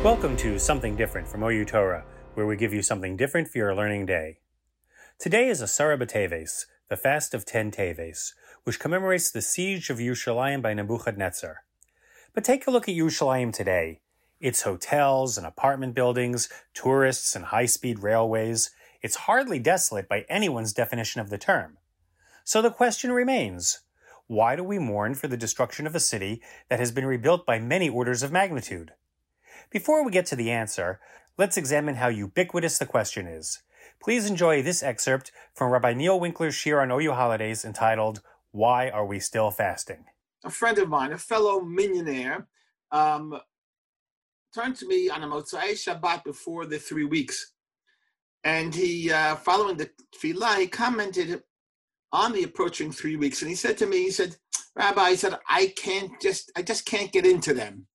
Welcome to Something Different from OU Torah, where we give you something different for your learning day. Today is Asara B'Teves, the fast of 10 Teves, which commemorates the siege of Yerushalayim by Nebuchadnezzar. But take a look at Yerushalayim today. Its hotels and apartment buildings, tourists and high-speed railways. It's hardly desolate by anyone's definition of the term. So the question remains, why do we mourn for the destruction of a city that has been rebuilt by many orders of magnitude? Before we get to the answer, let's examine how ubiquitous the question is. Please enjoy this excerpt from Rabbi Neil Winkler's shir on OU holidays entitled, Why Are We Still Fasting? A friend of mine, a fellow millionaire, turned to me on a Motzai Shabbat before the 3 weeks. And he, following the tefillah, he commented on the approaching 3 weeks. And he said to me, Rabbi, I just can't get into them.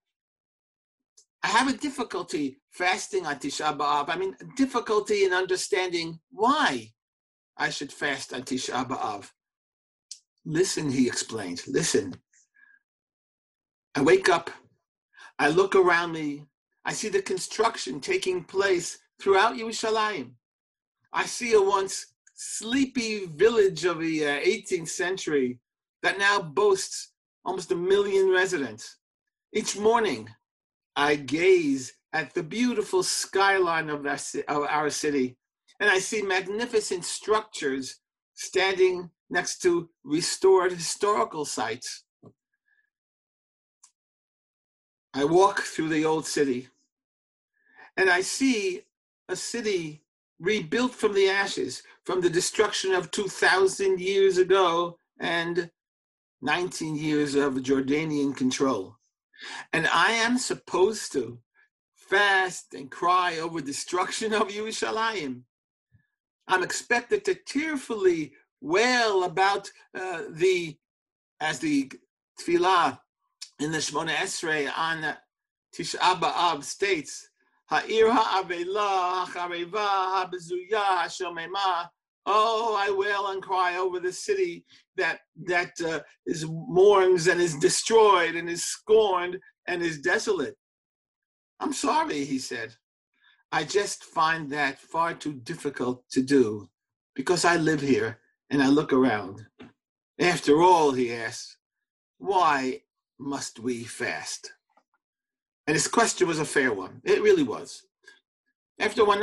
I have a difficulty fasting on Tisha B'Av. Difficulty in understanding why I should fast on Tisha B'Av. Listen, he explained, listen. I wake up, I look around me, I see the construction taking place throughout Yerushalayim. I see a once sleepy village of the 18th century that now boasts almost 1 million residents. Each morning, I gaze at the beautiful skyline of our city, and I see magnificent structures standing next to restored historical sites. I walk through the old city, and I see a city rebuilt from the ashes, from the destruction of 2,000 years ago and 19 years of Jordanian control. And I am supposed to fast and cry over destruction of Yerushalayim. I'm expected to tearfully wail about as the tefillah in the Shemona Esrei on Tisha B'Av states, Ha'ir ha'avela ha'chareva ha'bezuya ha'shomema. Oh, I wail and cry over the city that is mourns and is destroyed and is scorned and is desolate. I'm sorry, he said. I just find that far too difficult to do because I live here and I look around. After all, he asked, why must we fast? And his question was a fair one. It really was. After all,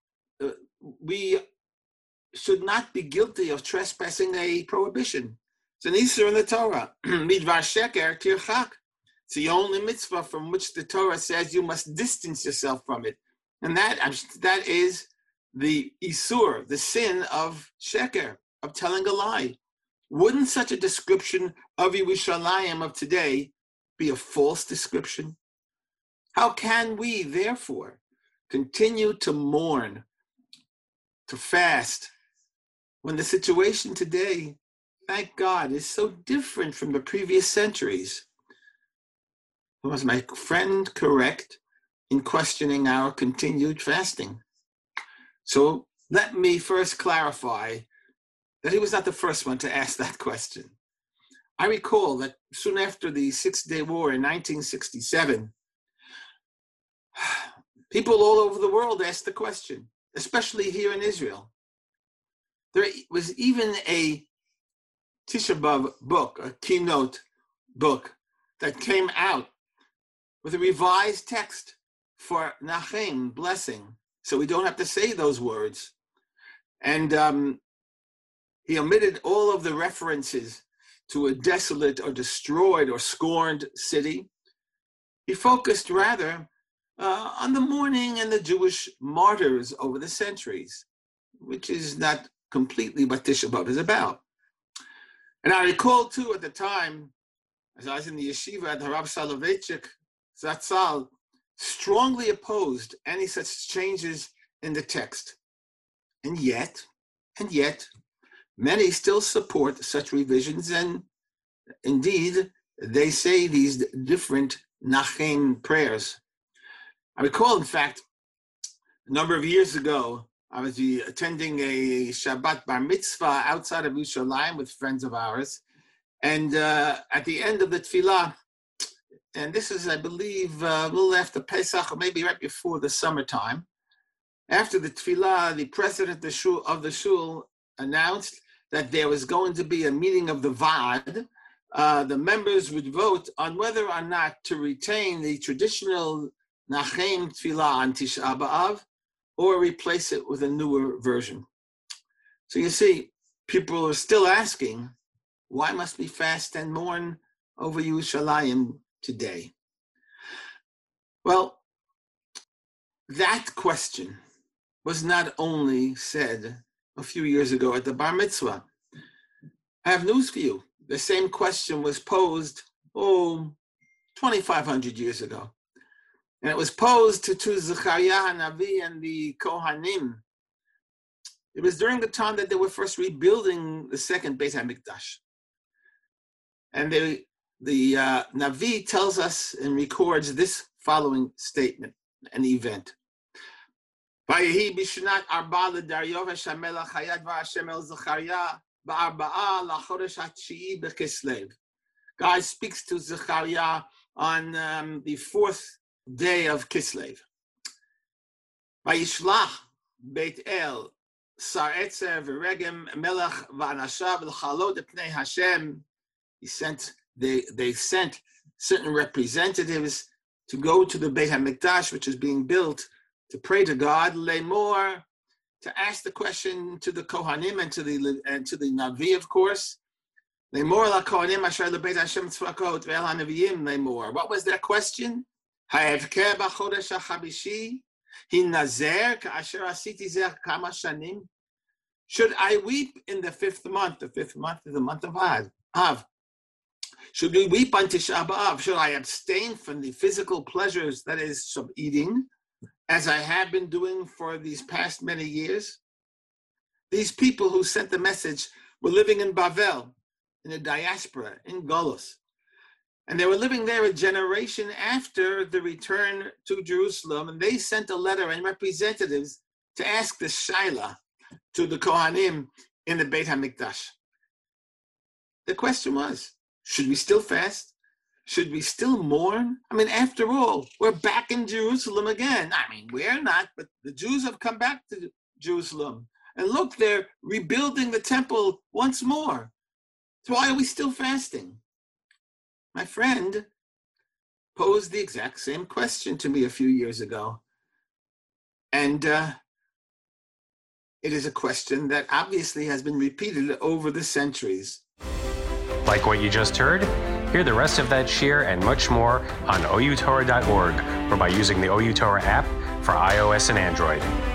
we should not be guilty of trespassing a prohibition. It's an Isur in the Torah. Midvar sheker tirchak. It's the only mitzvah from which the Torah says you must distance yourself from it. And that is the Isur, the sin of sheker, of telling a lie. Wouldn't such a description of Yerushalayim of today be a false description? How can we, therefore, continue to mourn, to fast, when the situation today, thank God, is so different from the previous centuries? Was my friend correct in questioning our continued fasting? So let me first clarify that he was not the first one to ask that question. I recall that soon after the Six-Day War in 1967, people all over the world asked the question, especially here in Israel. There was even a Tisha B'Av book, a keynote book, that came out with a revised text for Nachem, blessing, so we don't have to say those words. And he omitted all of the references to a desolate or destroyed or scorned city. He focused rather on the mourning and the Jewish martyrs over the centuries, which is not completely what Tisha B'Av is about. And I recall too at the time, as I was in the yeshiva, the Rav Soloveitchik Zatzal strongly opposed any such changes in the text. And yet, many still support such revisions, and indeed, they say these different Nachem prayers. I recall, in fact, a number of years ago, I was attending a Shabbat bar mitzvah outside of Yerushalayim with friends of ours. And at the end of the tefillah, and this is, I believe, a little after Pesach, or maybe right before the summertime. After the tefillah, the president of the shul announced that there was going to be a meeting of the Vaad. The members would vote on whether or not to retain the traditional Nachem tefillah on Tisha B'Av or replace it with a newer version. So you see, people are still asking, why must we fast and mourn over Yerushalayim today? Well, that question was not only said a few years ago at the Bar Mitzvah. I have news for you. The same question was posed, 2,500 years ago. And it was posed to Zechariah Hanavi and the Kohanim. It was during the time that they were first rebuilding the second Beit HaMikdash. And the Navi tells us and records this following statement, an event. Vayehi b'shnat arba l'Daryovesh HaMelech hayad v'Hashem el Zechariah ba'arba'a l'chodesh ha'tshii b'Kislev. God speaks to Zechariah on the 4th day of Kislev. Vayishlach Beit El Sar Etzer v'Regem Melech v'Anashav l'chalot epnei Hashem. They sent certain representatives to go to the Beit HaMikdash, which is being built, to pray to God, Lemor, to ask the question to the Kohanim and to the Navi, of course. Lemor la Kohanim asher lebeit Hashem tzvakot ve'el hanaviyim lemor. What was their question? Ha'evkeh b'chodesh ha'chabishi hin nazer ka'asher asiti zeh kama shanim. Should I weep in the 5th month? The 5th month is the month of Av. Should we weep on Tisha B'Av? Should I abstain from the physical pleasures, that is, of eating, as I have been doing for these past many years? These people who sent the message were living in Bavel, in the diaspora, in Golos. And they were living there a generation after the return to Jerusalem, and they sent a letter and representatives to ask the Shaila to the Kohanim in the Beit HaMikdash. The question was, should we still fast? Should we still mourn? I mean, after all, we're back in Jerusalem again. I mean, we're not, but the Jews have come back to Jerusalem. And look, they're rebuilding the temple once more. So why are we still fasting? My friend posed the exact same question to me a few years ago. And it is a question that obviously has been repeated over the centuries. Like what you just heard? Hear the rest of that shiur and much more on outorah.org or by using the OU Torah app for iOS and Android.